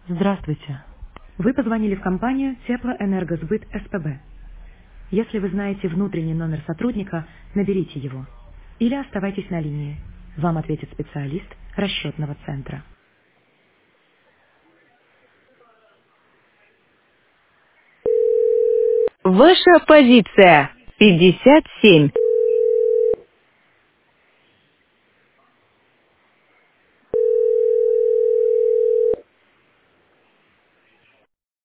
Здравствуйте. Вы позвонили в компанию Теплоэнергосбыт СПБ. Если вы знаете внутренний номер сотрудника, наберите его. Или оставайтесь на линии. Вам ответит специалист расчетного центра. Ваша позиция 57.